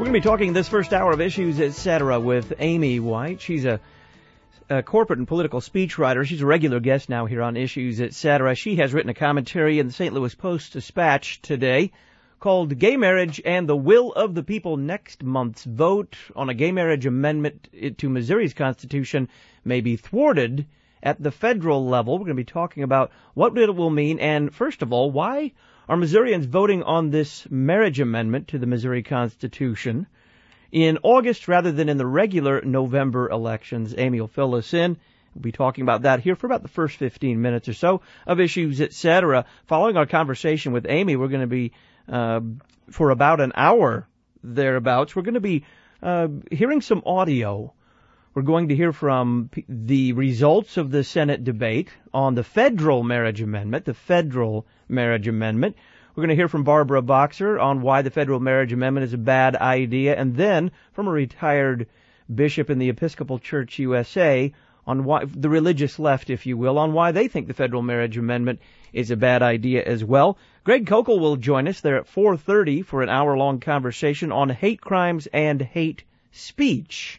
We're going to be talking this first hour of Issues, Etc. with Amy White. She's a corporate and political speechwriter. She's a regular guest now here on Issues, Etc. She has written a commentary in the St. Louis Post-Dispatch today called Gay Marriage and the Will of the People. Next month's vote on a gay marriage amendment to Missouri's Constitution may be thwarted at the federal level. We're going to be talking about what it will mean, and first of all, why are Missourians voting on this marriage amendment to the Missouri Constitution in August rather than in the regular November elections? Amy will fill us in. We'll be talking about that here for about the first 15 minutes or so of Issues, Etc. Following our conversation with Amy, we're going to be, for about an hour thereabouts, we're going to be hearing some audio. We're going to hear from the results of the Senate debate on the federal marriage amendment, We're going to hear from Barbara Boxer on why the federal marriage amendment is a bad idea, and then from a retired bishop in the Episcopal Church USA on why, the religious left, if you will, on why they think the federal marriage amendment is a bad idea as well. Greg Koukl will join us there at 4:30 for an hour-long conversation on hate crimes and hate speech.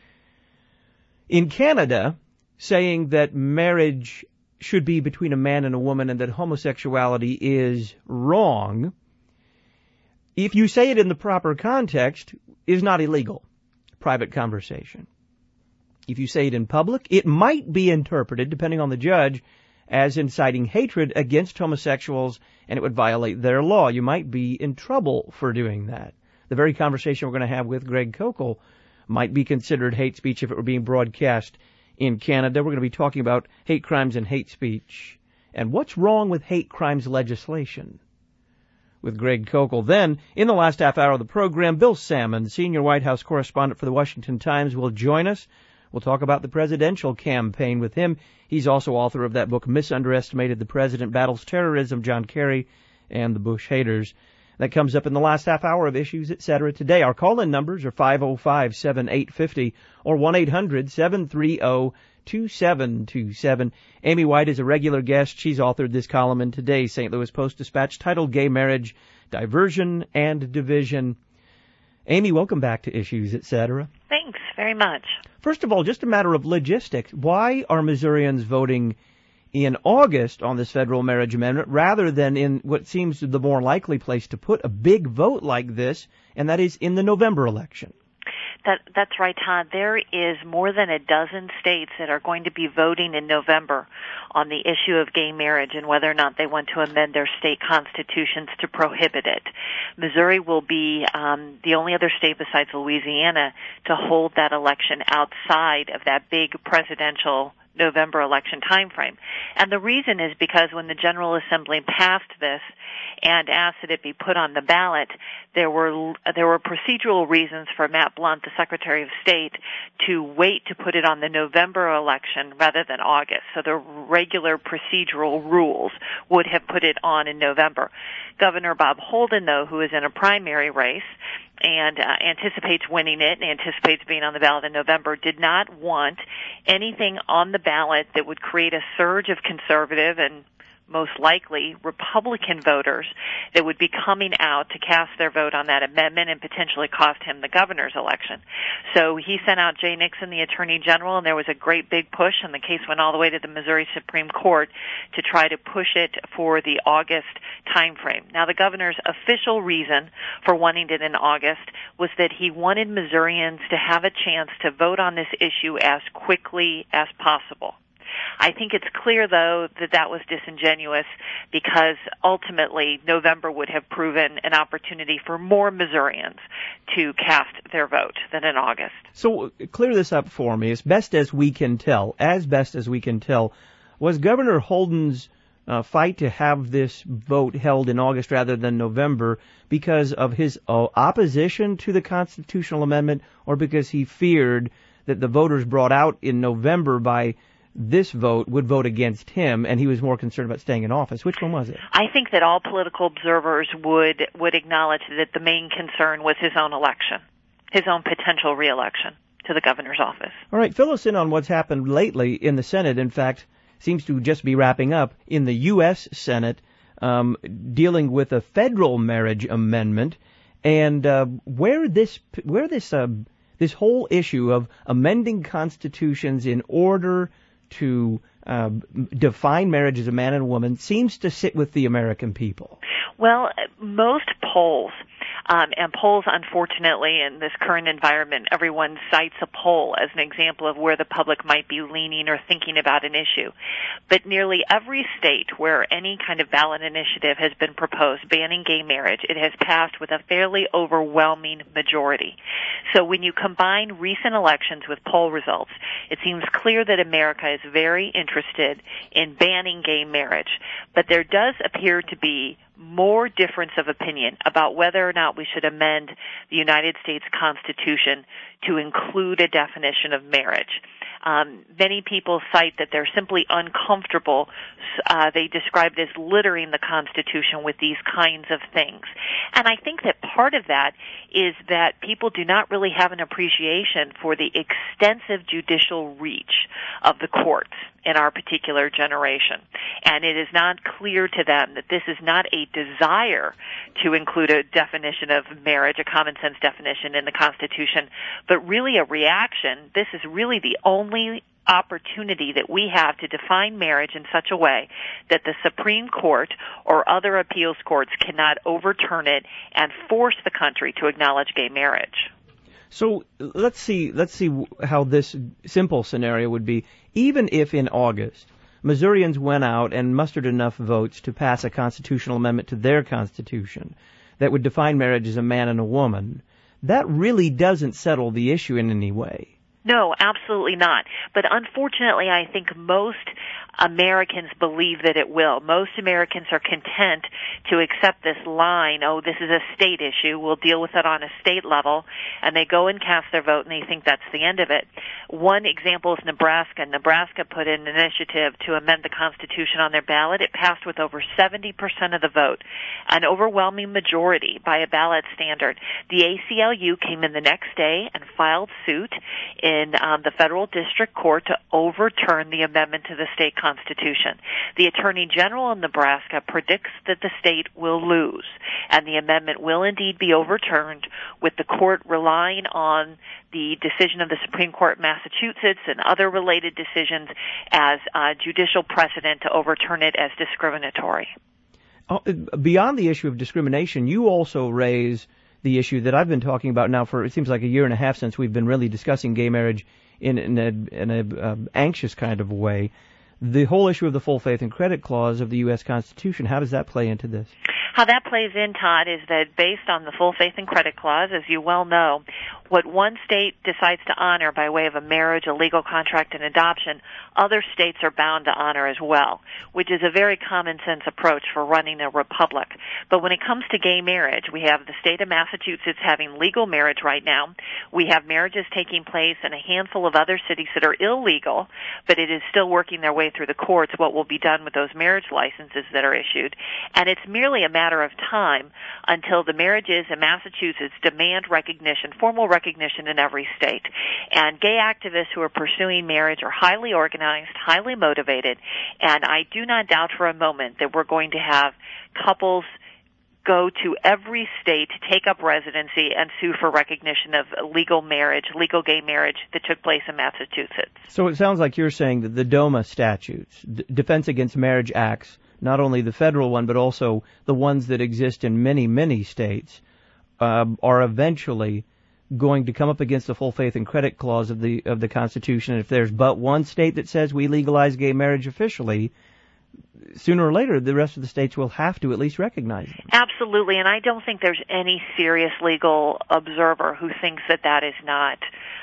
In Canada, saying that marriage should be between a man and a woman and that homosexuality is wrong, if you say it in the proper context, is not illegal. Private conversation. If you say it in public, it might be interpreted, depending on the judge, as inciting hatred against homosexuals, and it would violate their law. You might be in trouble for doing that. The very conversation we're going to have with Greg Koukl might be considered hate speech if it were being broadcast in Canada. We're going to be talking about hate crimes and hate speech and what's wrong with hate crimes legislation with Greg Koukl. Then, in the last half hour of the program, Bill Salmon, senior White House correspondent for the Washington Times, will join us. We'll talk about the presidential campaign with him. He's also author of that book, Misunderestimated: The President Battles Terrorism, John Kerry and the Bush Haters. That comes up in the last half hour of Issues, Etc. today. Our call-in numbers are 505-7850 or 1-800-730-2727. Amy White is a regular guest. She's authored this column in today's St. Louis Post-Dispatch titled Gay Marriage, Diversion and Division. Amy, welcome back to Issues, Etc. Thanks very much. First of all, just a matter of logistics. Why are Missourians voting in August on this federal marriage amendment rather than in what seems the more likely place to put a big vote like this, and that is in the November election? That's right, Todd. There is more than a dozen states that are going to be voting in November on the issue of gay marriage and whether or not they want to amend their state constitutions to prohibit it. Missouri will be the only other state besides Louisiana to hold that election outside of that big presidential November election timeframe. And the reason is because when the General Assembly passed this and asked that it be put on the ballot, there were procedural reasons for Matt Blunt, the Secretary of State, to wait to put it on the November election rather than August. So the regular procedural rules would have put it on in November. Governor Bob Holden, though, who is in a primary race and anticipates winning it and anticipates being on the ballot in November, did not want anything on the ballot that would create a surge of conservative and most likely Republican voters that would be coming out to cast their vote on that amendment and potentially cost him the governor's election. So he sent out Jay Nixon, the Attorney General, and there was a great big push, and the case went all the way to the Missouri Supreme Court to try to push it for the August time frame. Now, the governor's official reason for wanting it in August was that he wanted Missourians to have a chance to vote on this issue as quickly as possible. I think it's clear, though, that that was disingenuous because ultimately November would have proven an opportunity for more Missourians to cast their vote than in August. So clear this up for me. As best as we can tell, was Governor Holden's fight to have this vote held in August rather than November because of his opposition to the constitutional amendment, or because he feared that the voters brought out in November by this vote would vote against him, and he was more concerned about staying in office? Which one was it? I think that all political observers would acknowledge that the main concern was his own election, his own potential re-election to the governor's office. All right, fill us in on what's happened lately in the Senate. In fact, seems to just be wrapping up in the U.S. Senate, dealing with a federal marriage amendment. And where this whole issue of amending constitutions in order to define marriage as a man and a woman seems to sit with the American people. Well, most polls, and polls, unfortunately, in this current environment, everyone cites a poll as an example of where the public might be leaning or thinking about an issue. But nearly every state where any kind of ballot initiative has been proposed banning gay marriage, it has passed with a fairly overwhelming majority. So when you combine recent elections with poll results, it seems clear that America is very interested in banning gay marriage. But there does appear to be more difference of opinion about whether or not we should amend the United States Constitution to include a definition of marriage. Many people cite that they're simply uncomfortable. They describe it as littering the Constitution with these kinds of things. And I think that part of that is that people do not really have an appreciation for the extensive judicial reach of the courts in our particular generation. And it is not clear to them that this is not a desire to include a definition of marriage, a common sense definition in the Constitution, but really a reaction. This is really the only opportunity that we have to define marriage in such a way that the Supreme Court or other appeals courts cannot overturn it and force the country to acknowledge gay marriage. So let's see how this simple scenario would be. Even if in August Missourians went out and mustered enough votes to pass a constitutional amendment to their constitution that would define marriage as a man and a woman, that really doesn't settle the issue in any way. No, absolutely not. But unfortunately, I think most Americans believe that it will. Most Americans are content to accept this line, oh, this is a state issue, we'll deal with it on a state level, and they go and cast their vote and they think that's the end of it. One example is Nebraska. Nebraska put in an initiative to amend the Constitution on their ballot. It passed with over 70% of the vote, an overwhelming majority by a ballot standard. The ACLU came in the next day and filed suit in the federal district court to overturn the amendment to the state Constitution. The Attorney General of Nebraska predicts that the state will lose, and the amendment will indeed be overturned, with the court relying on the decision of the Supreme Court of Massachusetts and other related decisions as judicial precedent to overturn it as discriminatory. Beyond the issue of discrimination, you also raise the issue that I've been talking about now for, it seems like a year and a half since we've been really discussing gay marriage in an anxious kind of way. The whole issue of the full faith and credit clause of the U.S. Constitution, how does that play into this? How that plays in, Todd, is that based on the full faith and credit clause, as you well know, what one state decides to honor by way of a marriage, a legal contract, and adoption, other states are bound to honor as well, which is a very common sense approach for running a republic. But when it comes to gay marriage, we have the state of Massachusetts having legal marriage right now. We have marriages taking place in a handful of other cities that are illegal, but it is still working their way through the courts what will be done with those marriage licenses that are issued. And it's merely a matter of time until the marriages in Massachusetts demand recognition, formal recognition in every state. And gay activists who are pursuing marriage are highly organized, highly motivated, and I do not doubt for a moment that we're going to have couples go to every state, take up residency, and sue for recognition of legal marriage, legal gay marriage that took place in Massachusetts. So it sounds like you're saying that the DOMA statutes, Defense Against Marriage Acts, not only the federal one, but also the ones that exist in many, many states, are eventually going to come up against the full faith and credit clause of the Constitution. And if there's but one state that says we legalize gay marriage officially, sooner or later the rest of the states will have to at least recognize them. Absolutely, and I don't think there's any serious legal observer who thinks that that is not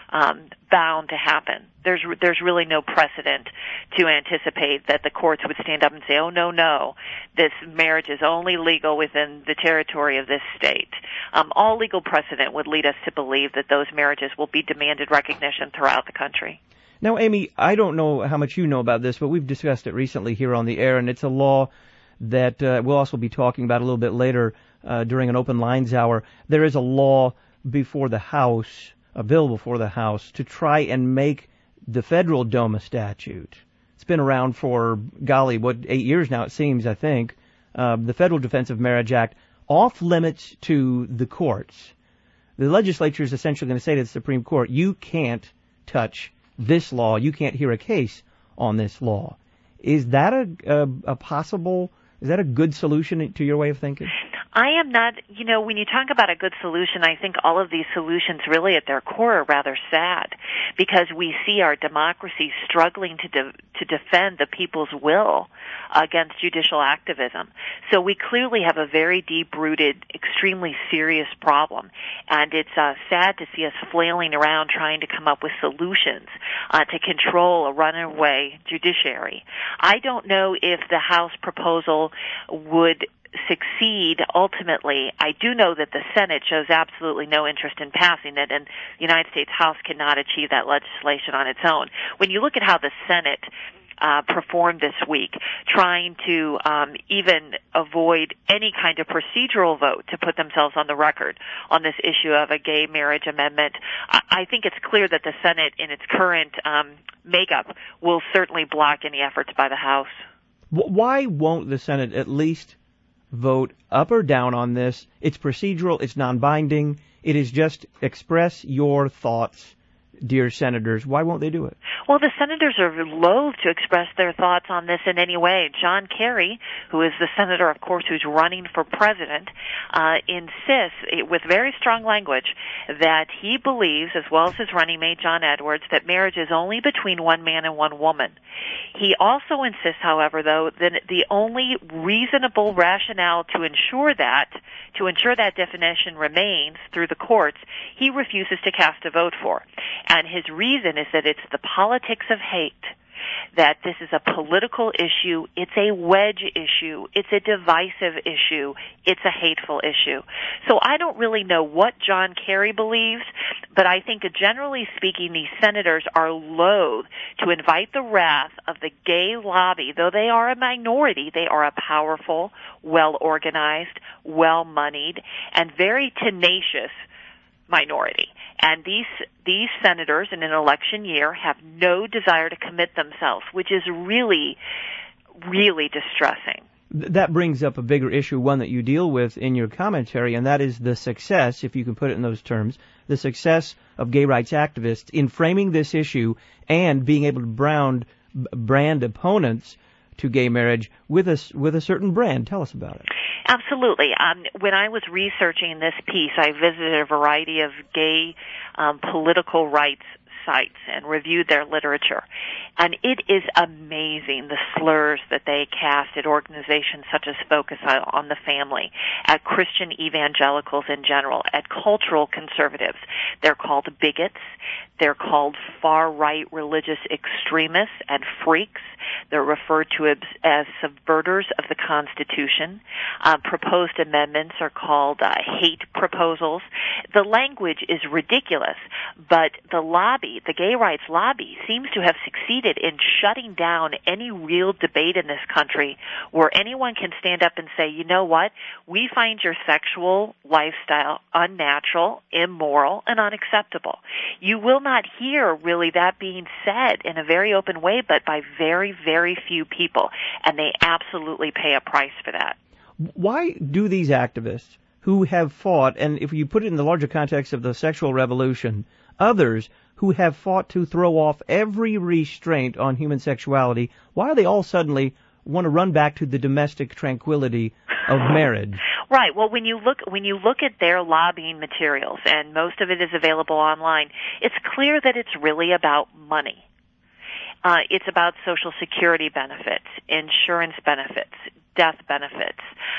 bound to happen. There's really no precedent to anticipate that the courts would stand up and say, oh, no, this marriage is only legal within the territory of this state. All legal precedent would lead us to believe that those marriages will be demanded recognition throughout the country. Now, Amy, I don't know how much you know about this, but we've discussed it recently here on the air, and it's a law that we'll also be talking about a little bit later during an Open Lines Hour. There is a law before the House, a bill before the House, to try and make the federal DOMA statute. It's been around for, 8 years now, it seems, I think. The Federal Defense of Marriage Act off limits to the courts. The legislature is essentially going to say to the Supreme Court, you can't touch this law. You can't hear a case on this law. Is that a possible, is that a good solution to your way of thinking? I am not, when you talk about a good solution, I think all of these solutions really at their core are rather sad, because we see our democracy struggling to defend the people's will against judicial activism. So we clearly have a very deep-rooted, extremely serious problem, and it's sad to see us flailing around trying to come up with solutions to control a runaway judiciary. I don't know if the House proposal would succeed ultimately. I do know that the Senate shows absolutely no interest in passing it, and the United States House cannot achieve that legislation on its own. When you look at how the Senate performed this week, trying to even avoid any kind of procedural vote to put themselves on the record on this issue of a gay marriage amendment, I think it's clear that the Senate in its current makeup will certainly block any efforts by the House. Why won't the Senate at least vote up or down on this? It's procedural, it's non-binding, it is just express your thoughts, dear senators. Why won't they do it? Well, the senators are loath to express their thoughts on this in any way. John Kerry, who is the senator, of course, who's running for president, insists with very strong language that he believes, as well as his running mate John Edwards, that marriage is only between one man and one woman. He also insists, however, though, that the only reasonable rationale to ensure that definition remains through the courts, he refuses to cast a vote for. And his reason is that it's the politics of hate, that this is a political issue, it's a wedge issue, it's a divisive issue, it's a hateful issue. So I don't really know what John Kerry believes, but I think generally speaking, these senators are loath to invite the wrath of the gay lobby. Though they are a minority, they are a powerful, well-organized, well-moneyed, and very tenacious minority. And these senators in an election year have no desire to commit themselves, which is really, really distressing. That brings up a bigger issue, one that you deal with in your commentary, and that is the success, if you can put it in those terms, the success of gay rights activists in framing this issue and being able to brand opponents to gay marriage with a certain brand. Tell us about it. Absolutely. When I was researching this piece, I visited a variety of gay political rights sites and reviewed their literature. And it is amazing the slurs that they cast at organizations such as Focus on the Family, at Christian evangelicals in general, at cultural conservatives. They're called bigots. They're called far-right religious extremists and freaks. They're referred to as subverters of the Constitution. Proposed amendments are called hate proposals. The language is ridiculous, but the lobby, the gay rights lobby, seems to have succeeded in shutting down any real debate in this country where anyone can stand up and say, you know what, we find your sexual lifestyle unnatural, immoral, and unacceptable. You will not hear really that being said in a very open way, but by very, very few people, and they absolutely pay a price for that. Why do these activists who have fought, and if you put it in the larger context of the sexual revolution, others who have fought to throw off every restraint on human sexuality, why do they all suddenly want to run back to the domestic tranquility of marriage? Right. Well, when you look at their lobbying materials, and most of it is available online, it's clear that it's really about money. It's about Social Security benefits, insurance benefits, death benefits,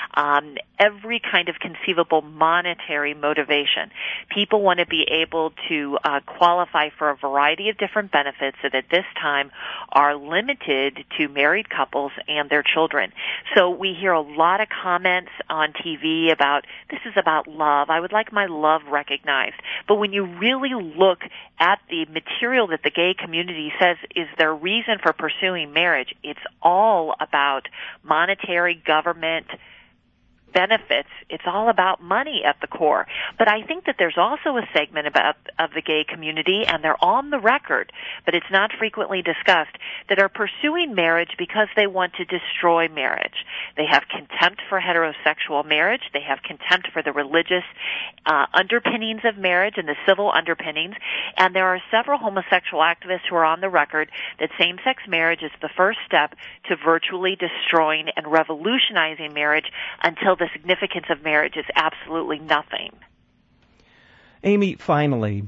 every kind of conceivable monetary motivation. People want to be able to qualify for a variety of different benefits that at this time are limited to married couples and their children. So we hear a lot of comments on TV about, this is about love. I would like my love recognized. But when you really look at the material that the gay community says is their reason for pursuing marriage, it's all about monetary government benefits. It's all about money at the core. But I think that there's also a segment of the gay community, and they're on the record, but it's not frequently discussed, that are pursuing marriage because they want to destroy marriage. They have contempt for heterosexual marriage. They have contempt for the religious underpinnings of marriage and the civil underpinnings. And there are several homosexual activists who are on the record that same-sex marriage is the first step to virtually destroying and revolutionizing marriage until the significance of marriage is absolutely nothing. Amy, finally,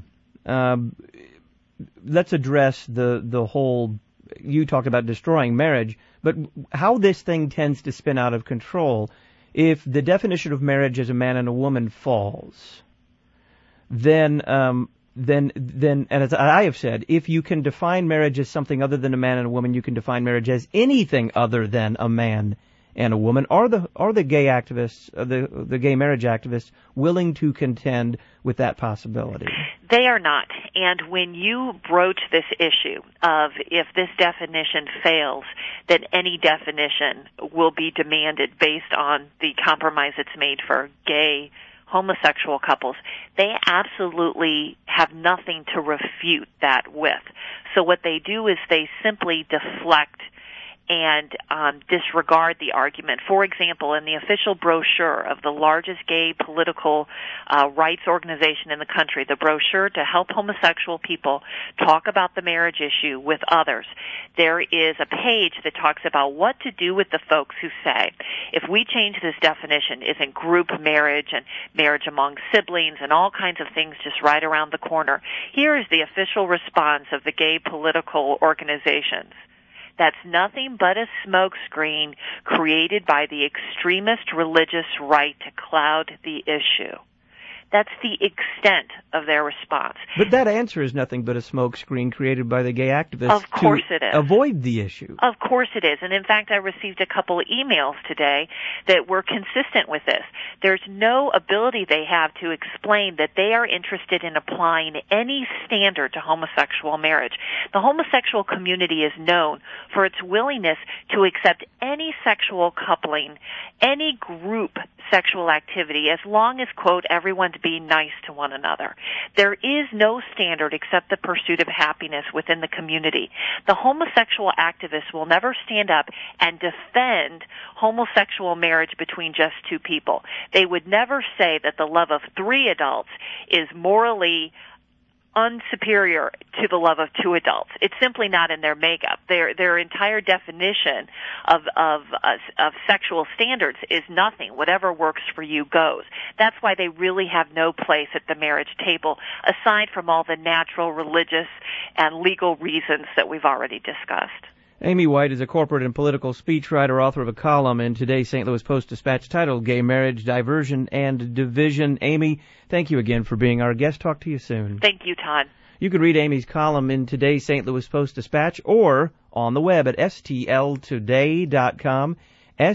let's address the whole, you talked about destroying marriage, but how this thing tends to spin out of control. If the definition of marriage as a man and a woman falls, then and as I have said, if you can define marriage as something other than a man and a woman, you can define marriage as anything other than a man and a woman. Are the gay activists, the gay marriage activists, willing to contend with that possibility? They are not. And when you broach this issue of if this definition fails, then any definition will be demanded based on the compromise that's made for gay homosexual couples, they absolutely have nothing to refute that with. So what they do is they simply deflect and disregard the argument. For example, in the official brochure of the largest gay political rights organization in the country, the brochure to help homosexual people talk about the marriage issue with others, there is a page that talks about what to do with the folks who say, if we change this definition, isn't group marriage and marriage among siblings and all kinds of things just right around the corner? Here is the official response of the gay political organizations. That's nothing but a smokescreen created by the extremist religious right to cloud the issue. That's the extent of their response. But that answer is nothing but a smokescreen created by the gay activists of course it is. Avoid the issue. Of course it is. And in fact, I received a couple of emails today that were consistent with this. There's no ability they have to explain that they are interested in applying any standard to homosexual marriage. The homosexual community is known for its willingness to accept any sexual coupling, any group sexual activity, as long as, quote, everyone's being nice to one another. There is no standard except the pursuit of happiness within the community. The homosexual activists will never stand up and defend homosexual marriage between just two people. They would never say that the love of three adults is morally unsuperior to the love of two adults. It's simply not in their makeup. Their entire definition of sexual standards is nothing. Whatever works for you goes. That's why they really have no place at the marriage table, aside from all the natural, religious, and legal reasons that we've already discussed. Amy White is a corporate and political speechwriter, author of a column in today's St. Louis Post-Dispatch titled Gay Marriage, Diversion, and Division. Amy, thank you again for being our guest. Talk to you soon. Thank you, Todd. You can read Amy's column in today's St. Louis Post-Dispatch or on the web at stltoday.com,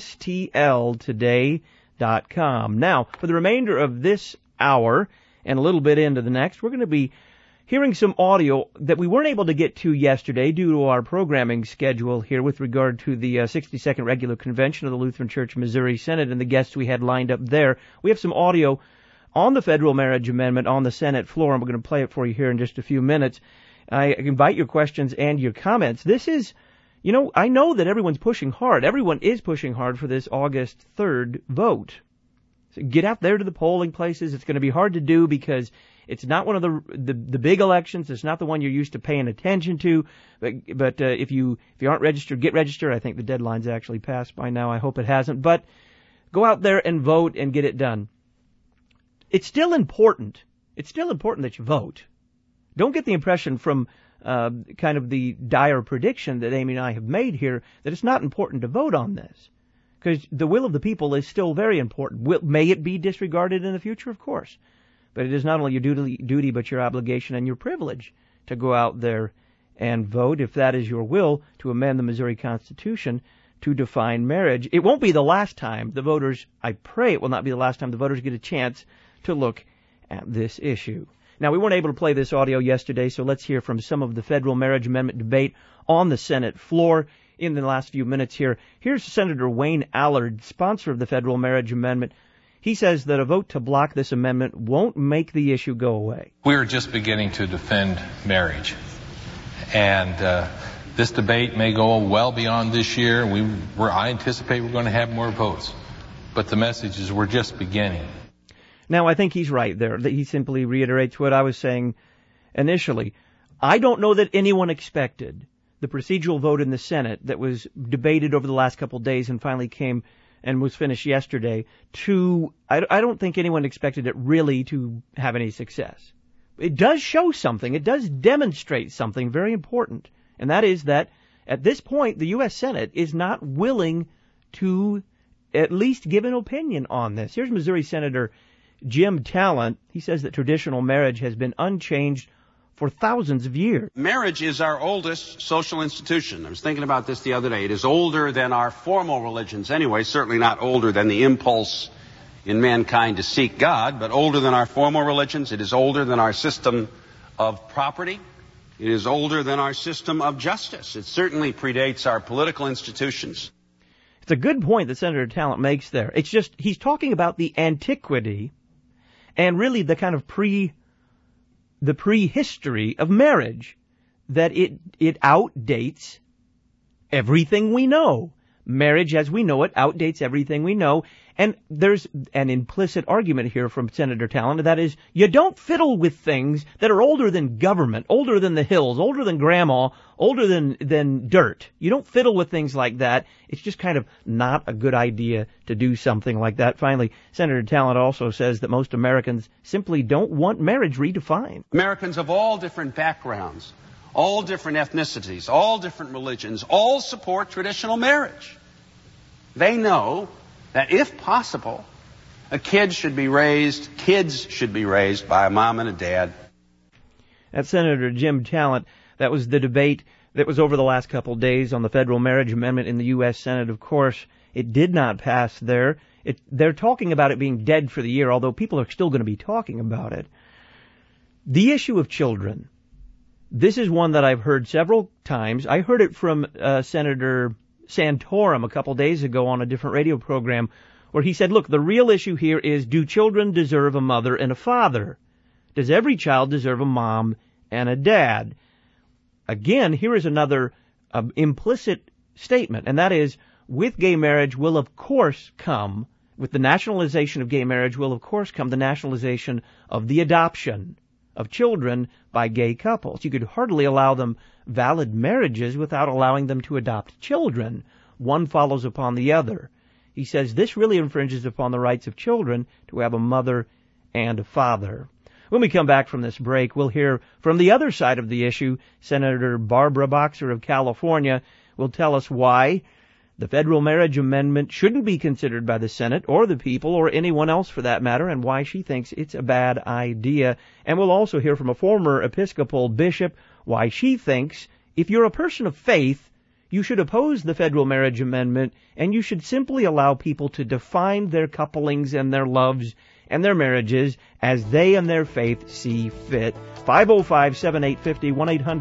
stltoday.com. Now, for the remainder of this hour and a little bit into the next, we're going to be hearing some audio that we weren't able to get to yesterday due to our programming schedule here with regard to the 62nd Regular Convention of the Lutheran Church Missouri Synod and the guests we had lined up there. We have some audio on the federal marriage amendment on the Senate floor, and we're going to play it for you here in just a few minutes. I invite your questions and your comments. This is, I know that everyone's pushing hard. Everyone is pushing hard for this August 3rd vote. So get out there to the polling places. It's going to be hard to do because it's not one of the big elections. It's not the one you're used to paying attention to. But if you aren't registered, get registered. I think the deadline's actually passed by now. I hope it hasn't. But go out there and vote and get it done. It's still important. It's still important that you vote. Don't get the impression from kind of the dire prediction that Amy and I have made here that it's not important to vote on this. Because the will of the people is still very important. May it be disregarded in the future? Of course. But it is not only your duty, but your obligation and your privilege to go out there and vote, if that is your will, to amend the Missouri Constitution to define marriage. It won't be the last time the voters, I pray it will not be the last time the voters get a chance to look at this issue. Now, we weren't able to play this audio yesterday, so let's hear from some of the federal marriage amendment debate on the Senate floor in the last few minutes here. Here's Senator Wayne Allard, sponsor of the federal marriage amendment. He says that a vote to block this amendment won't make the issue go away. We're just beginning to defend marriage. And this debate may go well beyond this year. I anticipate we're going to have more votes. But the message is we're just beginning. Now, I think he's right there. That he simply reiterates what I was saying initially. I don't know that anyone expected the procedural vote in the Senate that was debated over the last couple of days and finally came and was finished yesterday I don't think anyone expected it really to have any success. It does show something. It does demonstrate something very important. And that is that at this point, the U.S. Senate is not willing to at least give an opinion on this. Here's Missouri Senator Jim Talent. He says that traditional marriage has been unchanged for thousands of years. Marriage is our oldest social institution. I was thinking about this the other day. It is older than our formal religions anyway, certainly not older than the impulse in mankind to seek God, but older than our formal religions. It is older than our system of property. It is older than our system of justice. It certainly predates our political institutions. It's a good point that Senator Talent makes there. It's just he's talking about the antiquity and really the kind of prehistory of marriage, that it outdates everything we know. Marriage as we know it outdates everything we know. And there's an implicit argument here from Senator Talent, that is, you don't fiddle with things that are older than government, older than the hills, older than grandma, older than dirt. You don't fiddle with things like that. It's just kind of not a good idea to do something like that. Finally, Senator Talent also says that most Americans simply don't want marriage redefined. Americans of all different backgrounds, all different ethnicities, all different religions, all support traditional marriage. They know that if possible, kids should be raised by a mom and a dad. That's Senator Jim Talent. That was the debate that was over the last couple of days on the federal marriage amendment in the U.S. Senate. Of course, it did not pass there. They're talking about it being dead for the year, although people are still going to be talking about it. The issue of children. This is one that I've heard several times. I heard it from Senator Santorum a couple days ago on a different radio program where he said, look, the real issue here is, do children deserve a mother and a father? Does every child deserve a mom and a dad? Again, here is another implicit statement, and that is, with gay marriage will of course come, with the nationalization of gay marriage will of course come the nationalization of the adoption of children by gay couples. You could hardly allow them valid marriages without allowing them to adopt children. One follows upon the other. He says this really infringes upon the rights of children to have a mother and a father. When we come back from this break, we'll hear from the other side of the issue. Senator Barbara Boxer of California will tell us why the federal marriage amendment shouldn't be considered by the Senate or the people or anyone else for that matter, and why she thinks it's a bad idea. And we'll also hear from a former Episcopal bishop why she thinks if you're a person of faith, you should oppose the federal marriage amendment and you should simply allow people to define their couplings and their loves and their marriages as they and their faith see fit. 505-7850,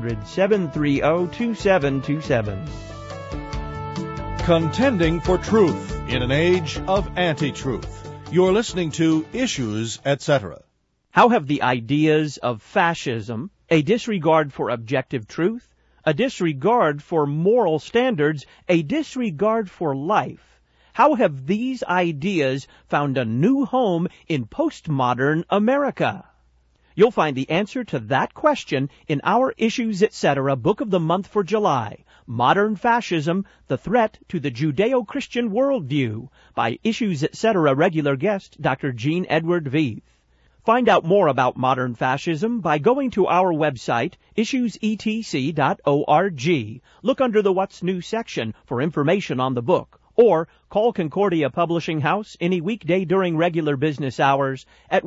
1-800-730-2727. Contending for truth in an age of anti-truth. You're listening to Issues, Etc. How have the ideas of fascism, a disregard for objective truth, a disregard for moral standards, a disregard for life, how have these ideas found a new home in postmodern America? You'll find the answer to that question in our Issues, Etc. Book of the Month for July, Modern Fascism, the Threat to the Judeo-Christian Worldview, by Issues, Etc. regular guest Dr. Gene Edward Veith. Find out more about modern fascism by going to our website, issuesetc.org. Look under the What's New section for information on the book, or call Concordia Publishing House any weekday during regular business hours at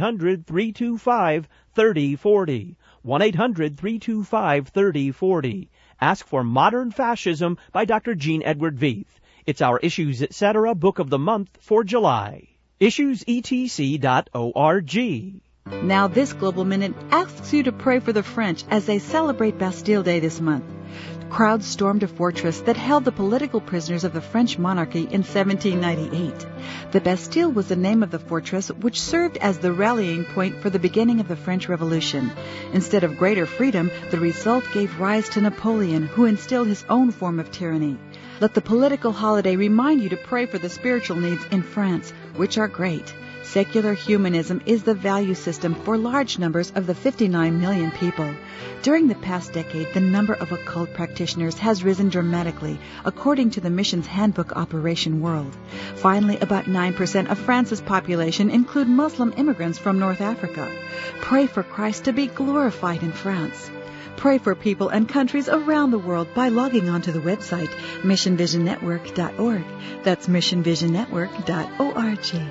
1-800-325-3040. 1-800-325-3040. Ask for Modern Fascism by Dr. Gene Edward Veith. It's our Issues, Etc. Book of the Month for July. issuesetc.org. Now this Global Minute asks you to pray for the French as they celebrate Bastille Day this month. Crowds stormed a fortress that held the political prisoners of the French monarchy in 1798. The Bastille was the name of the fortress, which served as the rallying point for the beginning of the French Revolution. Instead of greater freedom, the result gave rise to Napoleon, who instilled his own form of tyranny. Let the political holiday remind you to pray for the spiritual needs in France, which are great. Secular humanism is the value system for large numbers of the 59 million people. During the past decade, the number of occult practitioners has risen dramatically, according to the mission's handbook Operation World. Finally, about 9% of France's population include Muslim immigrants from North Africa. Pray for Christ to be glorified in France. Pray for people and countries around the world by logging on to the website missionvisionnetwork.org. That's missionvisionnetwork.org.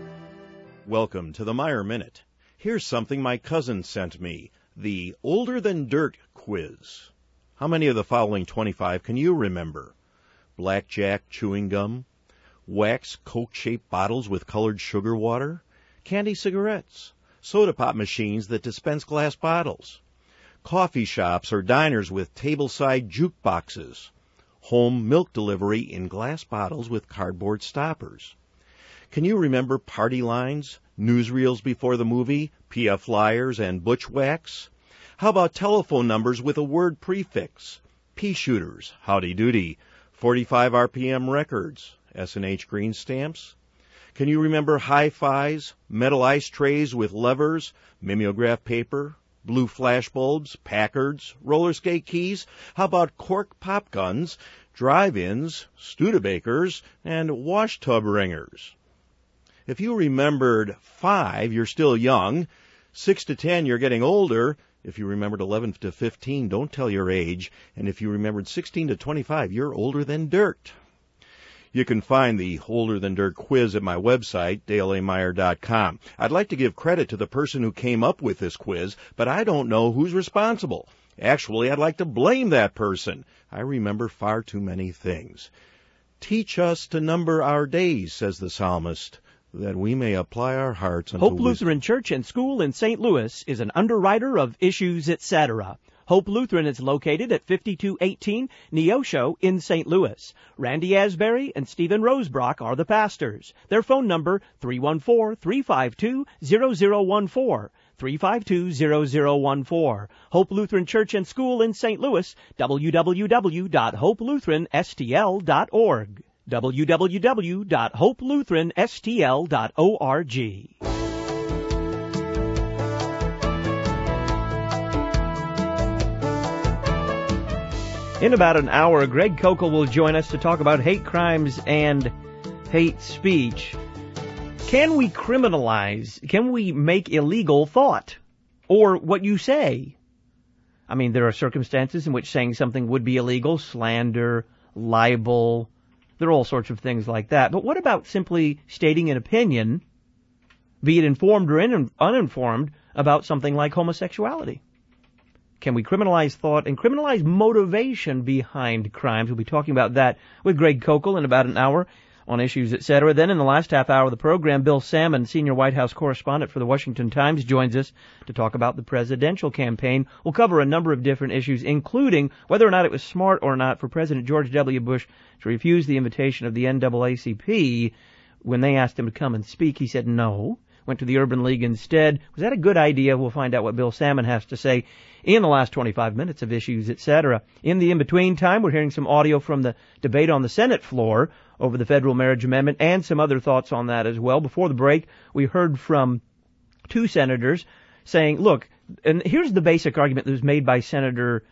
Welcome to the Meyer Minute. Here's something my cousin sent me, the Older Than Dirt quiz. How many of the following 25 can you remember? Blackjack chewing gum, wax Coke-shaped bottles with colored sugar water, candy cigarettes, soda pop machines that dispense glass bottles, coffee shops or diners with table-side jukeboxes, home milk delivery in glass bottles with cardboard stoppers. Can you remember party lines, newsreels before the movie, PF flyers, and bushwhacks? How about telephone numbers with a word prefix? Pea shooters, howdy doody, 45 RPM records, S&H green stamps? Can you remember hi-fis, metal ice trays with levers, mimeograph paper, blue flash bulbs, Packards, roller skate keys? How about cork pop guns, drive-ins, Studebakers, and wash tub ringers? If you remembered 5, you're still young. 6 to 10, you're getting older. If you remembered 11 to 15, don't tell your age. And if you remembered 16 to 25, you're older than dirt. You can find the Older Than Dirt quiz at my website, DaleAMeyer.com. I'd like to give credit to the person who came up with this quiz, but I don't know who's responsible. Actually, I'd like to blame that person. I remember far too many things. Teach us to number our days, says the psalmist, that we may apply our hearts unto Hope Lutheran Church and School in St. Louis is an underwriter of Issues, etc. Hope Lutheran is located at 5218 Neosho in St. Louis. Randy Asbury and Stephen Rosebrock are the pastors. Their phone number, 314-352-0014. 352-0014. Hope Lutheran Church and School in St. Louis, www.hopelutheranstl.org. www.hopelutheranstl.org. In about an hour, Greg Kokel will join us to talk about hate crimes and hate speech. Can we criminalize, can we make illegal thought or what you say? I mean, there are circumstances in which saying something would be illegal, slander, libel. There are all sorts of things like that. But what about simply stating an opinion, be it informed or uninformed, about something like homosexuality? Can we criminalize thought and criminalize motivation behind crimes? We'll be talking about that with Greg Kokel in about an hour on Issues, etc. Then in the last half hour of the program, Bill Salmon, senior White House correspondent for the Washington Times, joins us to talk about the presidential campaign. We'll cover a number of different issues, including whether or not it was smart or not for President George W. Bush to refuse the invitation of the NAACP when they asked him to come and speak. He said no, went to the Urban League instead. Was that a good idea? We'll find out what Bill Salmon has to say in the last 25 minutes of Issues, etc. In the in-between time, we're hearing some audio from the debate on the Senate floor over the federal marriage amendment and some other thoughts on that as well. Before the break, we heard from two senators saying, look, and here's the basic argument that was made by Senator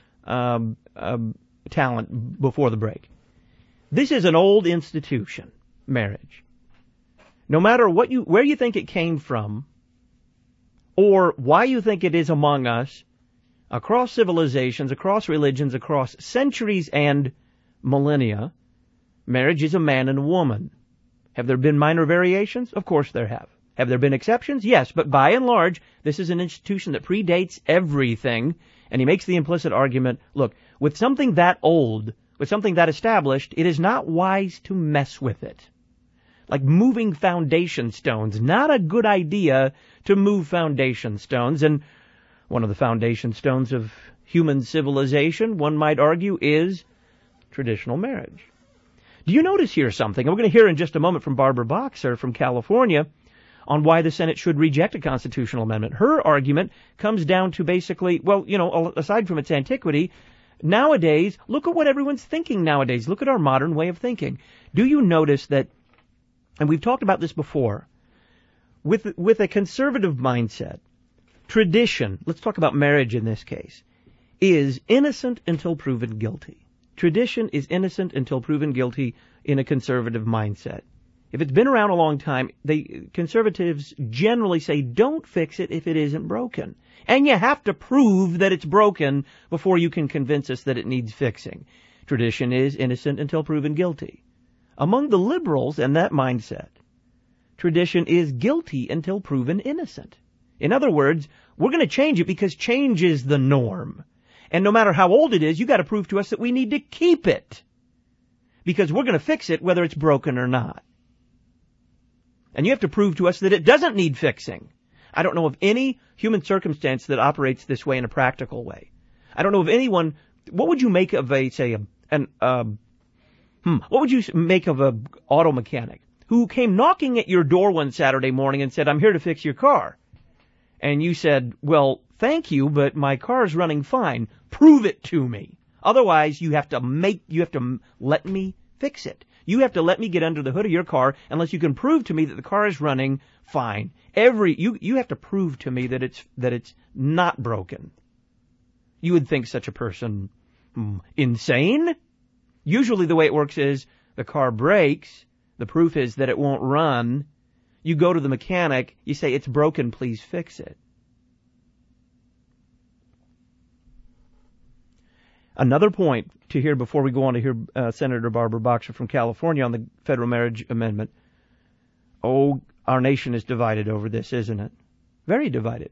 Talent before the break. This is an old institution, marriage. No matter where you think it came from or why you think it is among us, across civilizations, across religions, across centuries and millennia, marriage is a man and a woman. Have there been minor variations? Of course there have. Have there been exceptions? Yes, but by and large, this is an institution that predates everything, and he makes the implicit argument, look, with something that old, with something that established, it is not wise to mess with it. Like moving foundation stones, not a good idea to move foundation stones, and One of the foundation stones of human civilization, one might argue, is traditional marriage. Do you notice here something? We're going to hear in just a moment from Barbara Boxer from California on why the Senate should reject a constitutional amendment. Her argument comes down to basically, well, aside from its antiquity, nowadays, look at what everyone's thinking nowadays. Look at our modern way of thinking. Do you notice that, and we've talked about this before, with a conservative mindset, tradition, let's talk about marriage in this case, is innocent until proven guilty. Tradition is innocent until proven guilty in a conservative mindset. If it's been around a long time, conservatives generally say don't fix it if it isn't broken. And you have to prove that it's broken before you can convince us that it needs fixing. Tradition is innocent until proven guilty. Among the liberals and that mindset, tradition is guilty until proven innocent. In other words, we're going to change it because change is the norm. And no matter how old it is, you got to prove to us that we need to keep it. Because we're going to fix it whether it's broken or not. And you have to prove to us that it doesn't need fixing. I don't know of any human circumstance that operates this way in a practical way. I don't know of anyone. What would you make of what would you make of a auto mechanic who came knocking at your door one Saturday morning and said, "I'm here to fix your car." And you said, "Well, thank you, but my car is running fine. Prove it to me. Otherwise, you have to let me fix it. You have to let me get under the hood of your car unless you can prove to me that the car is running fine. You have to prove to me that it's not broken." You would think such a person insane. Usually the way it works is the car breaks. The proof is that it won't run. You go to the mechanic. You say, "It's broken. Please fix it." Another point to hear before we go on to hear Senator Barbara Boxer from California on the federal marriage amendment. Oh, our nation is divided over this, isn't it? Very divided.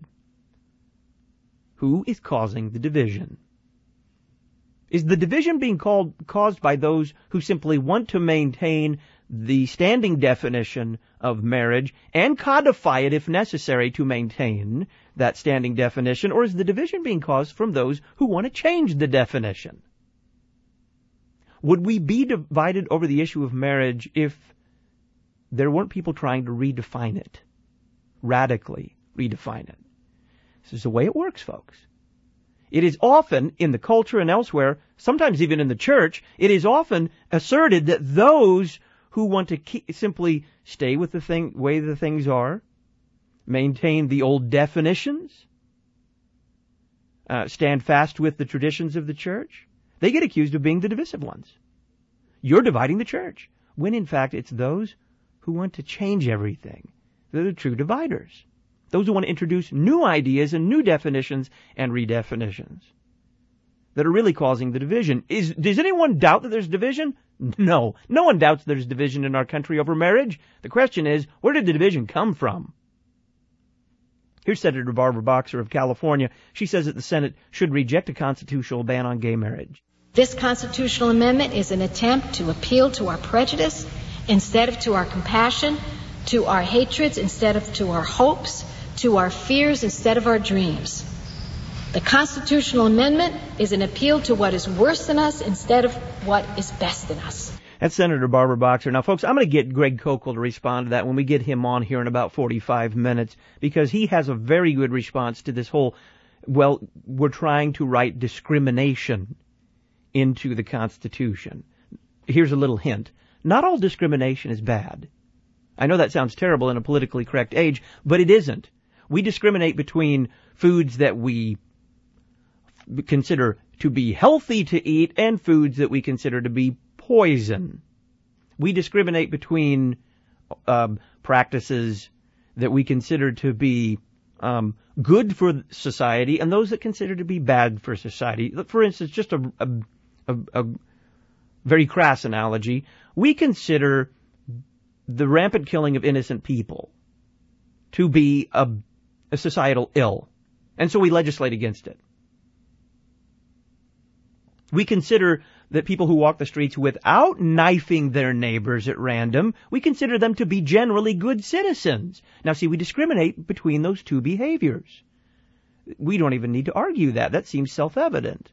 Who is causing the division? Is the division being caused by those who simply want to maintain the standing definition of marriage and codify it if necessary to maintain that standing definition, or is the division being caused from those who want to change the definition? Would we be divided over the issue of marriage if there weren't people trying to redefine it, radically redefine it? This is the way it works, folks. It is often in the culture and elsewhere, sometimes even in the church, it is often asserted that those who want to simply stay with the way the things are, maintain the old definitions, stand fast with the traditions of the church, they get accused of being the divisive ones. You're dividing the church, when in fact it's those who want to change everything. They're the true dividers. Those who want to introduce new ideas and new definitions and redefinitions that are really causing the division. Does anyone doubt that there's division? No. No one doubts there's division in our country over marriage. The question is, where did the division come from? Here's Senator Barbara Boxer of California. She says that the Senate should reject a constitutional ban on gay marriage. This constitutional amendment is an attempt to appeal to our prejudice instead of to our compassion, to our hatreds instead of to our hopes, to our fears instead of our dreams. The constitutional amendment is an appeal to what is worse than us instead of what is best in us. That's Senator Barbara Boxer. Now, folks, I'm going to get Greg Kokel to respond to that when we get him on here in about 45 minutes, because he has a very good response to this whole, well, we're trying to write discrimination into the Constitution. Here's a little hint. Not all discrimination is bad. I know that sounds terrible in a politically correct age, but it isn't. We discriminate between foods that we consider to be healthy to eat and foods that we consider to be poison. We discriminate between practices that we consider to be good for society and those that consider to be bad for society. For instance, just a very crass analogy, we consider the rampant killing of innocent people to be a societal ill, and so we legislate against it. We consider that people who walk the streets without knifing their neighbors at random, we consider them to be generally good citizens. Now, see, we discriminate between those two behaviors. We don't even need to argue that. That seems self-evident.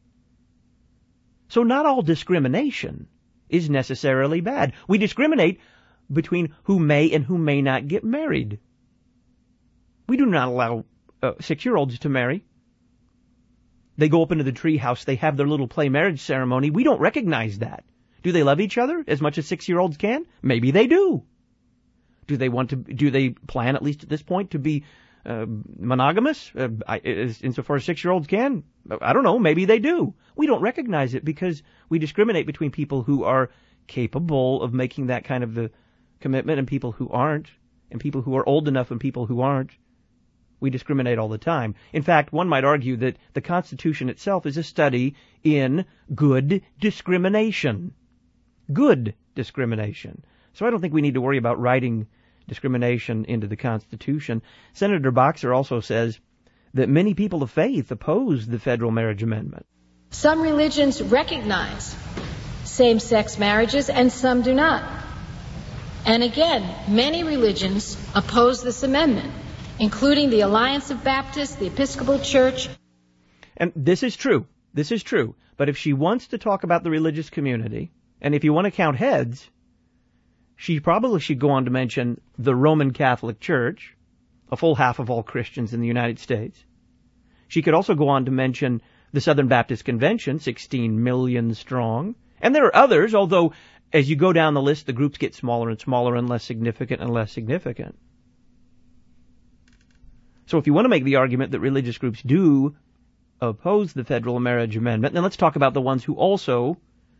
So not all discrimination is necessarily bad. We discriminate between who may and who may not get married. We do not allow 6-year-olds to marry. They go up into the treehouse. They have their little play marriage ceremony. We don't recognize that. Do they love each other as much as 6-year-olds can? Maybe they do. Do they plan, at least at this point, to be monogamous insofar as 6-year-olds can? I don't know. Maybe they do. We don't recognize it because we discriminate between people who are capable of making that kind of a commitment and people who aren't, and people who are old enough and people who aren't. We discriminate all the time. In fact, one might argue that the Constitution itself is a study in good discrimination. Good discrimination. So I don't think we need to worry about writing discrimination into the Constitution. Senator Boxer also says that many people of faith oppose the federal marriage amendment. Some religions recognize same-sex marriages and some do not. And again, many religions oppose this amendment, including the Alliance of Baptists, the Episcopal Church. And this is true. This is true. But if she wants to talk about the religious community, and if you want to count heads, she probably should go on to mention the Roman Catholic Church, a full half of all Christians in the United States. She could also go on to mention the Southern Baptist Convention, 16 million strong. And there are others, although as you go down the list, the groups get smaller and smaller and less significant and less significant. So if you want to make the argument that religious groups do oppose the federal marriage amendment, then let's talk about the ones who also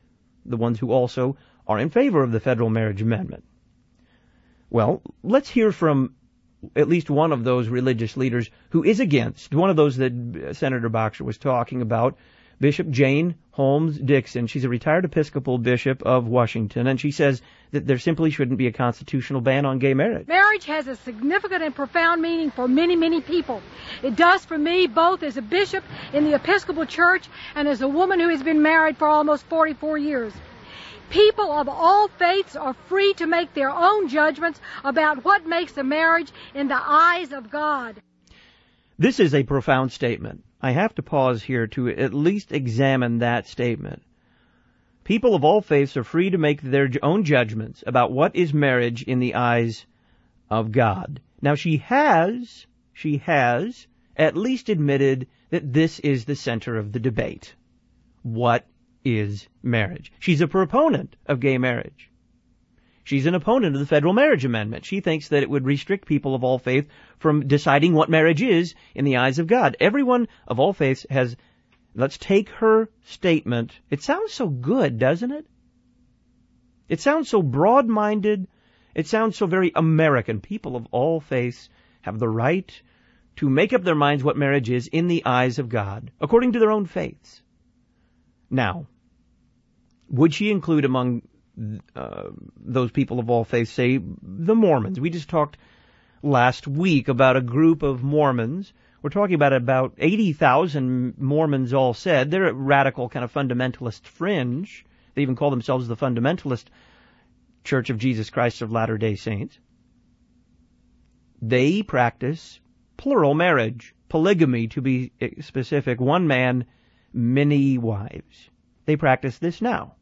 are in favor of the federal marriage amendment. Well, let's hear from at least one of those religious leaders who is against, one of those that Senator Boxer was talking about, Bishop Jane Holmes Dixon. She's a retired Episcopal bishop of Washington, and she says that there simply shouldn't be a constitutional ban on gay marriage. Marriage has a significant and profound meaning for many, many people. It does for me, both as a bishop in the Episcopal Church and as a woman who has been married for almost 44 years. People of all faiths are free to make their own judgments about what makes a marriage in the eyes of God. This is a profound statement. I have to pause here to at least examine that statement. People of all faiths are free to make their own judgments about what is marriage in the eyes of God. Now, she has at least admitted that this is the center of the debate. What is marriage? She's a proponent of gay marriage. She's an opponent of the federal marriage amendment. She thinks that it would restrict people of all faith from deciding what marriage is in the eyes of God. Everyone of all faiths has, let's take her statement. It sounds so good, doesn't it? It sounds so broad-minded. It sounds so very American. People of all faiths have the right to make up their minds what marriage is in the eyes of God, according to their own faiths. Now, would she include among those people of all faiths, say, the Mormons? We just talked last week about a group of Mormons. We're talking about 80,000 Mormons all said. They're a radical kind of fundamentalist fringe. They even call themselves the Fundamentalist Church of Jesus Christ of Latter-day Saints. They practice plural marriage, polygamy to be specific, one man, many wives. They practice this now.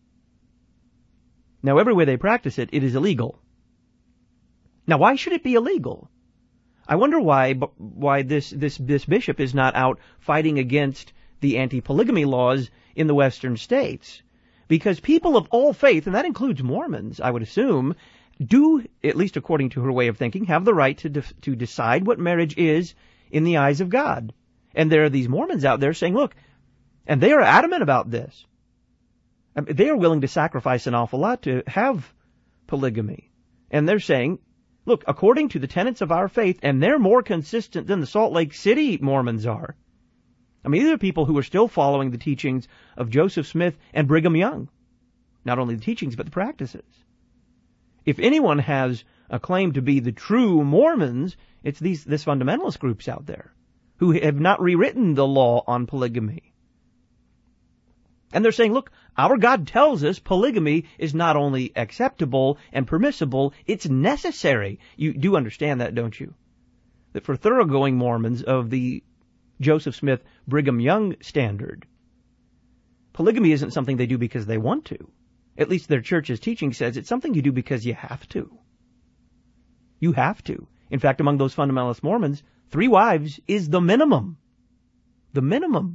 Now, everywhere they practice it, it is illegal. Now, why should it be illegal? I wonder why this bishop is not out fighting against the anti-polygamy laws in the western states. Because people of all faith, and that includes Mormons, I would assume, do, at least according to her way of thinking, have the right to decide what marriage is in the eyes of God. And there are these Mormons out there saying, look, and they are adamant about this. They are willing to sacrifice an awful lot to have polygamy. And they're saying, look, according to the tenets of our faith, and they're more consistent than the Salt Lake City Mormons are. I mean, these are people who are still following the teachings of Joseph Smith and Brigham Young. Not only the teachings, but the practices. If anyone has a claim to be the true Mormons, it's this fundamentalist groups out there who have not rewritten the law on polygamy. And they're saying, look, our God tells us polygamy is not only acceptable and permissible, it's necessary. You do understand that, don't you? That for thoroughgoing Mormons of the Joseph Smith Brigham Young standard. Polygamy isn't something they do because they want to. At least their church's teaching says it's something you do because you have to. You have to. In fact, among those fundamentalist Mormons, 3 wives is the minimum. The minimum.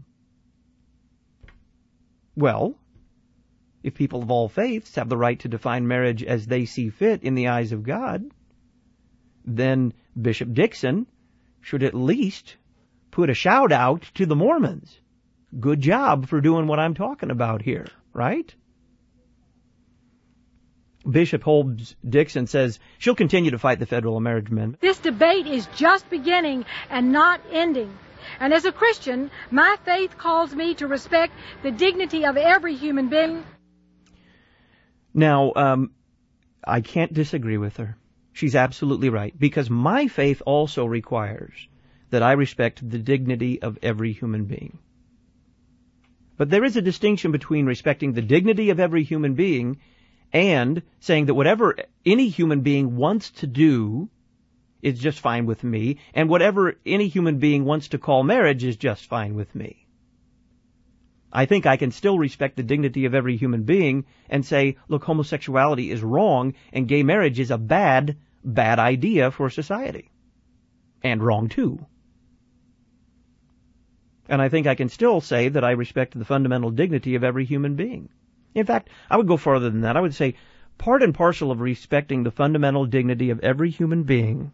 Well, if people of all faiths have the right to define marriage as they see fit in the eyes of God, then Bishop Dixon should at least put a shout out to the Mormons. Good job for doing what I'm talking about here, right? Bishop Holmes Dixon says she'll continue to fight the federal marriage amendment. This debate is just beginning and not ending. And as a Christian, my faith calls me to respect the dignity of every human being. Now, I can't disagree with her. She's absolutely right, because my faith also requires that I respect the dignity of every human being. But there is a distinction between respecting the dignity of every human being and saying that whatever any human being wants to do is just fine with me, and whatever any human being wants to call marriage is just fine with me. I think I can still respect the dignity of every human being and say, look, homosexuality is wrong and gay marriage is a bad idea for society. And wrong too. And I think I can still say that I respect the fundamental dignity of every human being. In fact, I would go further than that. I would say part and parcel of respecting the fundamental dignity of every human being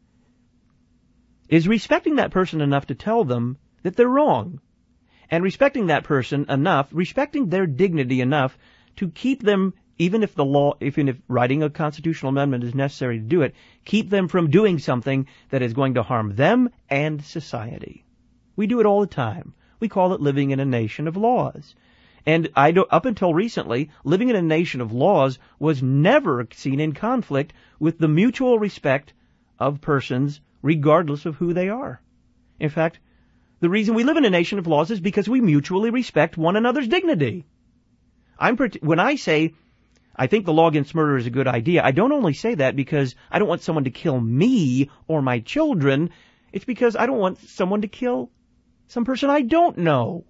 is respecting that person enough to tell them that they're wrong. And respecting that person enough, respecting their dignity enough to keep them, even if writing a constitutional amendment is necessary to do it, keep them from doing something that is going to harm them and society. We do it all the time. We call it living in a nation of laws. And up until recently, living in a nation of laws was never seen in conflict with the mutual respect of persons, regardless of who they are. In fact, the reason we live in a nation of laws is because we mutually respect one another's dignity. When I say I think the law against murder is a good idea, I don't only say that because I don't want someone to kill me or my children. It's because I don't want someone to kill some person I don't know.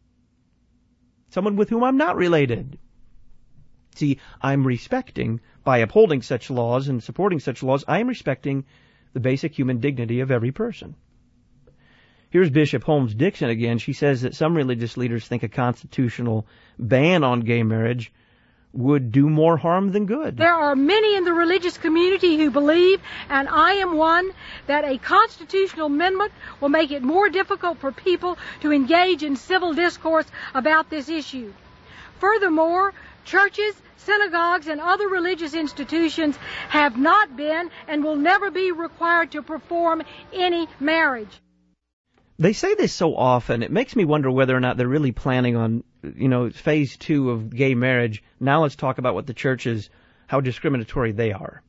Someone with whom I'm not related. See, I'm respecting, by upholding such laws and supporting such laws, I am respecting the basic human dignity of every person. Here's Bishop Holmes Dixon again. She says that some religious leaders think a constitutional ban on gay marriage would do more harm than good. There are many in the religious community who believe, and I am one, that a constitutional amendment will make it more difficult for people to engage in civil discourse about this issue. Furthermore, churches, synagogues, and other religious institutions have not been and will never be required to perform any marriage. They say this so often, it makes me wonder whether or not they're really planning on, phase 2 of gay marriage. Now let's talk about what the churches, how discriminatory they are.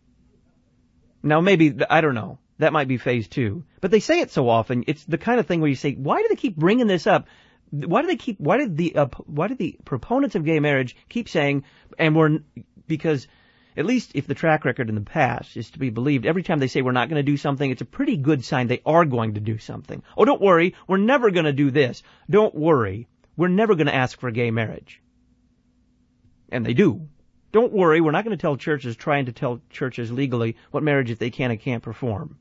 Now maybe, I don't know, that might be phase 2. But they say it so often, it's the kind of thing where you say, why do they keep bringing this up? Why do the proponents of gay marriage keep saying, because at least if the track record in the past is to be believed, every time they say we're not going to do something, it's a pretty good sign they are going to do something. Oh, don't worry, we're never going to do this. Don't worry, we're never going to ask for gay marriage. And they do. Don't worry, we're not going to trying to tell churches legally what marriages they can and can't perform.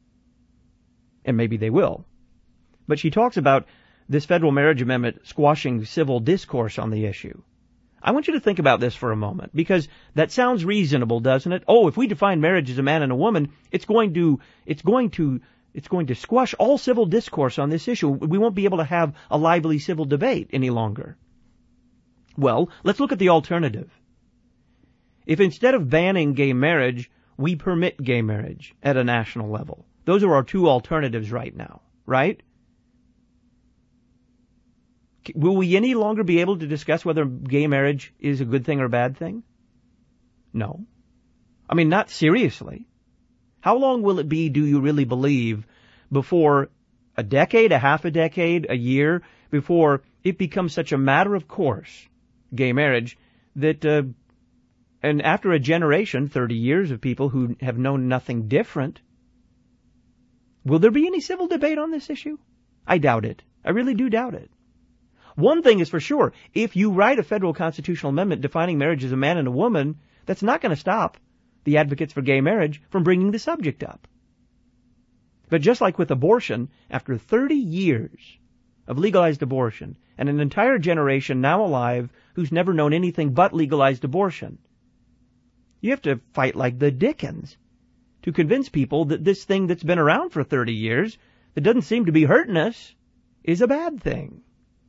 And maybe they will. But she talks about this federal marriage amendment squashing civil discourse on the issue. I want you to think about this for a moment, because that sounds reasonable, doesn't it? Oh, if we define marriage as a man and a woman, it's going to squash all civil discourse on this issue. We won't be able to have a lively civil debate any longer. Well, let's look at the alternative. If instead of banning gay marriage, we permit gay marriage at a national level. Those are our two alternatives right now, right? Will we any longer be able to discuss whether gay marriage is a good thing or a bad thing? No. I mean, not seriously. How long will it be, do you really believe, before a decade, a half a decade, a year, before it becomes such a matter of course, gay marriage, that, and after a generation, 30 years of people who have known nothing different, will there be any civil debate on this issue? I doubt it. I really do doubt it. One thing is for sure, if you write a federal constitutional amendment defining marriage as a man and a woman, that's not going to stop the advocates for gay marriage from bringing the subject up. But just like with abortion, after 30 years of legalized abortion and an entire generation now alive who's never known anything but legalized abortion, you have to fight like the Dickens to convince people that this thing that's been around for 30 years, that doesn't seem to be hurting us, is a bad thing.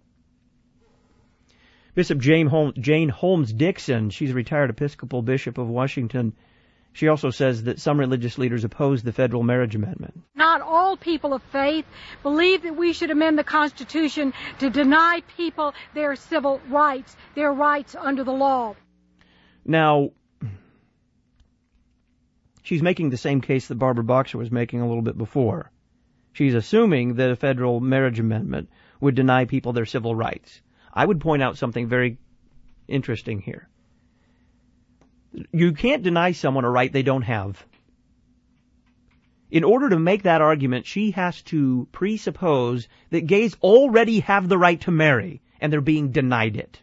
Bishop Jane Holmes Dixon, she's a retired Episcopal Bishop of Washington. She also says that some religious leaders oppose the federal marriage amendment. Not all people of faith believe that we should amend the Constitution to deny people their civil rights, their rights under the law. Now, she's making the same case that Barbara Boxer was making a little bit before. She's assuming that a federal marriage amendment would deny people their civil rights. I would point out something very interesting here. You can't deny someone a right they don't have. In order to make that argument, she has to presuppose that gays already have the right to marry, and they're being denied it.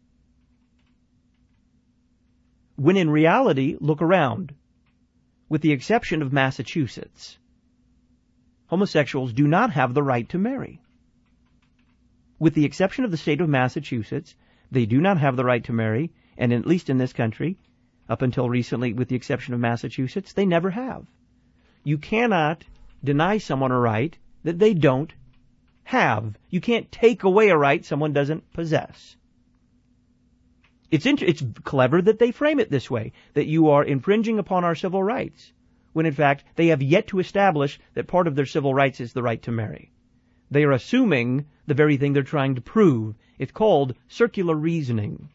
When in reality, look around. With the exception of Massachusetts, homosexuals do not have the right to marry. With the exception of the state of Massachusetts, they do not have the right to marry, and at least in this country, up until recently, with the exception of Massachusetts, they never have. You cannot deny someone a right that they don't have. You can't take away a right someone doesn't possess. It's clever that they frame it this way, that you are infringing upon our civil rights, when in fact they have yet to establish that part of their civil rights is the right to marry. They are assuming the very thing they're trying to prove. It's called circular reasoning.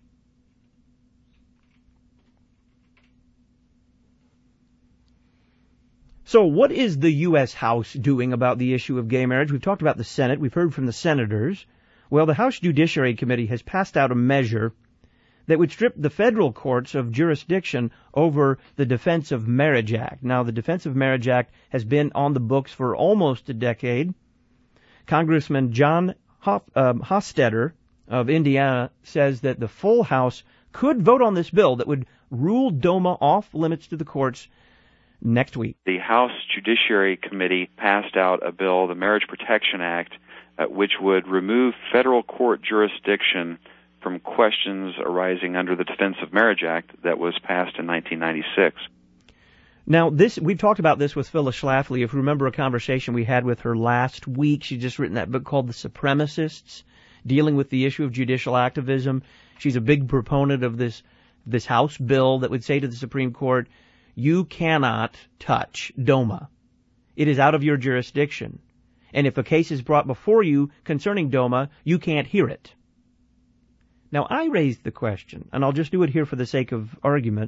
So what is the U.S. House doing about the issue of gay marriage? We've talked about the Senate. We've heard from the senators. Well, the House Judiciary Committee has passed out a measure that would strip the federal courts of jurisdiction over the Defense of Marriage Act. Now, the Defense of Marriage Act has been on the books for almost a decade. Congressman John Hofstadter of Indiana says that the full House could vote on this bill that would rule DOMA off limits to the courts next week. The House Judiciary Committee passed out a bill, the Marriage Protection Act, which would remove federal court jurisdiction from questions arising under the Defense of Marriage Act that was passed in 1996. Now, we've talked about this with Phyllis Schlafly. If you remember a conversation we had with her last week, she's just written that book called The Supremacists, dealing with the issue of judicial activism. She's a big proponent of this House bill that would say to the Supreme Court, you cannot touch DOMA. It is out of your jurisdiction. And if a case is brought before you concerning DOMA, you can't hear it. Now, I raised the question, and I'll just do it here for the sake of argument,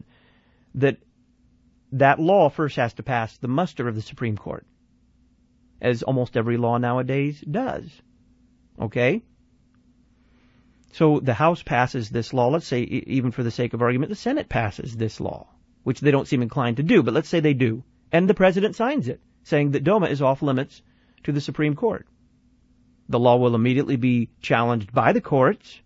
that law first has to pass the muster of the Supreme Court, as almost every law nowadays does. Okay? So the House passes this law. Let's say, even for the sake of argument, the Senate passes this law, which they don't seem inclined to do, but let's say they do. And the President signs it, saying that DOMA is off limits to the Supreme Court. The law will immediately be challenged by the courts,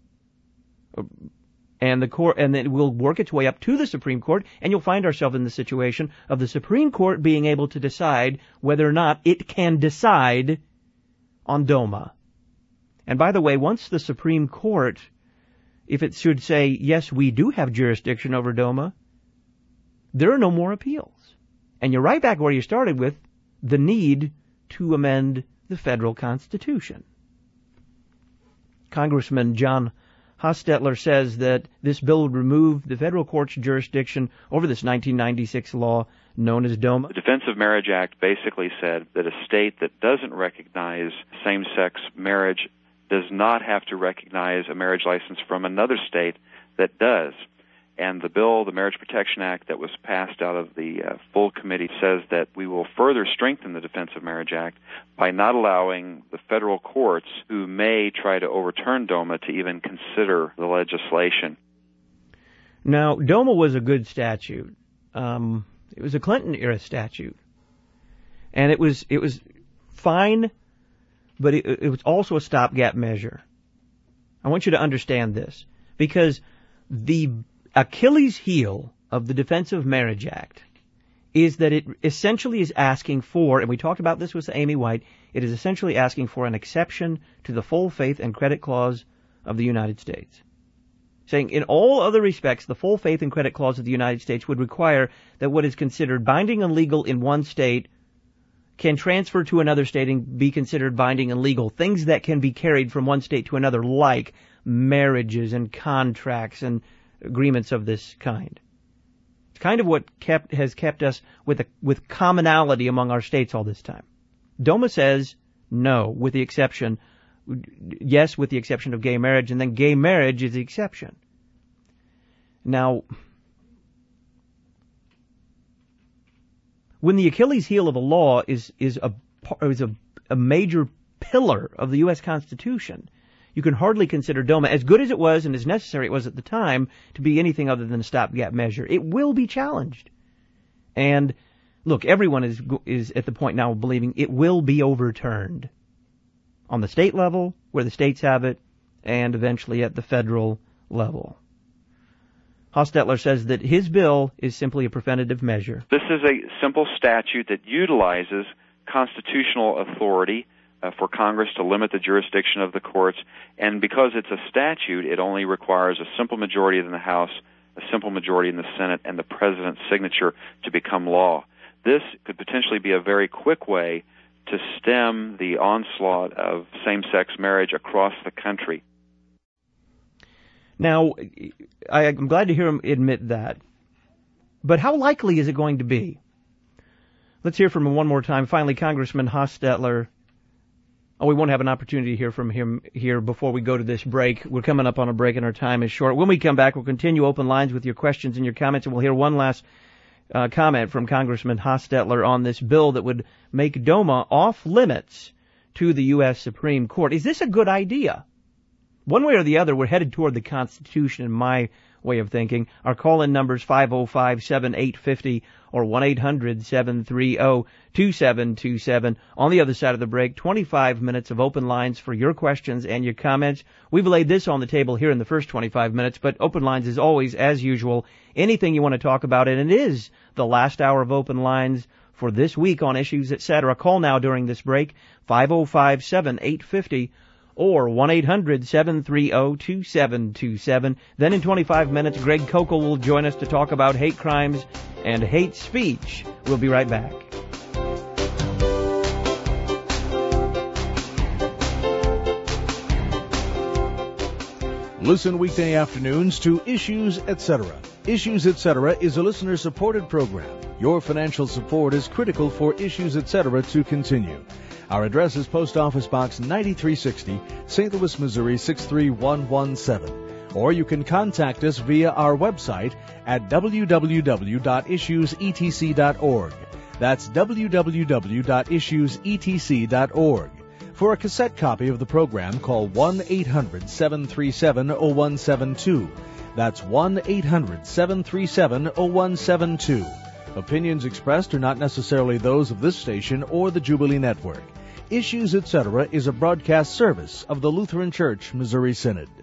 and then it will work its way up to the Supreme Court, and you'll find ourselves in the situation of the Supreme Court being able to decide whether or not it can decide on DOMA. And by the way, once the Supreme Court, if it should say, yes, we do have jurisdiction over DOMA, there are no more appeals. And you're right back where you started with the need to amend the federal Constitution. Congressman John Hostetler says that this bill would remove the federal court's jurisdiction over this 1996 law known as DOMA. The Defense of Marriage Act basically said that a state that doesn't recognize same-sex marriage does not have to recognize a marriage license from another state that does. And the bill, the Marriage Protection Act that was passed out of the full committee, says that we will further strengthen the Defense of Marriage Act by not allowing the federal courts who may try to overturn DOMA to even consider the legislation. Now, DOMA was a good statute. It was a Clinton-era statute. And it was fine but it was also a stopgap measure. I want you to understand this, because the Achilles heel of the Defense of Marriage Act is that it essentially is asking for, and we talked about this with Amy White, it is essentially asking for an exception to the full faith and credit clause of the United States. Saying in all other respects, the full faith and credit clause of the United States would require that what is considered binding and legal in one state can transfer to another state and be considered binding and legal. Things that can be carried from one state to another, like marriages and contracts and agreements of this kind. It's kind of what has kept us with commonality among our states all this time. DOMA says no, with the exception, yes, with the exception of gay marriage, and then gay marriage is the exception. Now, when the Achilles heel of a law is a major pillar of the U.S. Constitution, you can hardly consider DOMA, as good as it was and as necessary it was at the time, to be anything other than a stopgap measure. It will be challenged. And look, everyone is at the point now of believing it will be overturned on the state level, where the states have it, and eventually at the federal level. Hostetler says that his bill is simply a preventative measure. This is a simple statute that utilizes constitutional authority for Congress to limit the jurisdiction of the courts, and because it's a statute, it only requires a simple majority in the House, a simple majority in the Senate, and the President's signature to become law. This could potentially be a very quick way to stem the onslaught of same-sex marriage across the country. Now, I'm glad to hear him admit that. But how likely is it going to be? Let's hear from him one more time. Finally, Congressman Hostetler. Oh, we won't have an opportunity to hear from him here before we go to this break. We're coming up on a break and our time is short. When we come back, we'll continue open lines with your questions and your comments, and we'll hear one last comment from Congressman Hostetler on this bill that would make DOMA off limits to the U.S. Supreme Court. Is this a good idea? One way or the other, we're headed toward the Constitution, in my way of thinking. Our call-in numbers 505-7850 or 1-800-730-2727. On the other side of the break, 25 minutes of open lines for your questions and your comments. We've laid this on the table here in the first 25 minutes, but open lines is always, as usual, anything you want to talk about, and it is the last hour of open lines for this week on Issues, Etc. Call now during this break, 505-7850 or 1-800-730-2727. Then in 25 minutes, Greg Kokel will join us to talk about hate crimes and hate speech. We'll be right back. Listen weekday afternoons to Issues, Etc. Issues, Etc. is a listener-supported program. Your financial support is critical for Issues, Etc. to continue. Our address is Post Office Box 9360, St. Louis, Missouri 63117. Or you can contact us via our website at www.issuesetc.org. That's www.issuesetc.org. For a cassette copy of the program, call 1-800-737-0172. That's 1-800-737-0172. Opinions expressed are not necessarily those of this station or the Jubilee Network. Issues, Etc. is a broadcast service of the Lutheran Church Missouri Synod.